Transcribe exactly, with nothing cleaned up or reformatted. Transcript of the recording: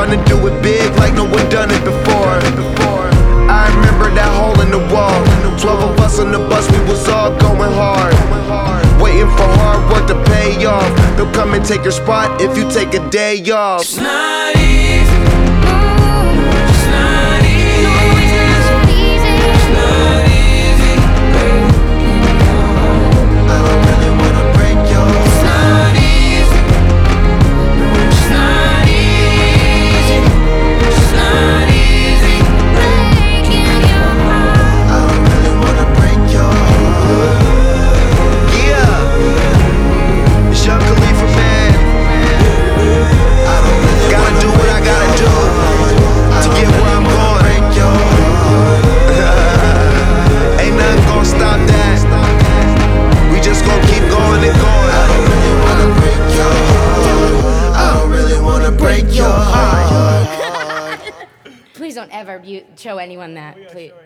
wanna do it big like no one done it before. I remember that hole in the wall. Twelve of us on the bus, we was all going hard, waiting for hard work to pay off. They'll come and take your spot if you take a day off. It's not easy. Please don't ever you show anyone that, please.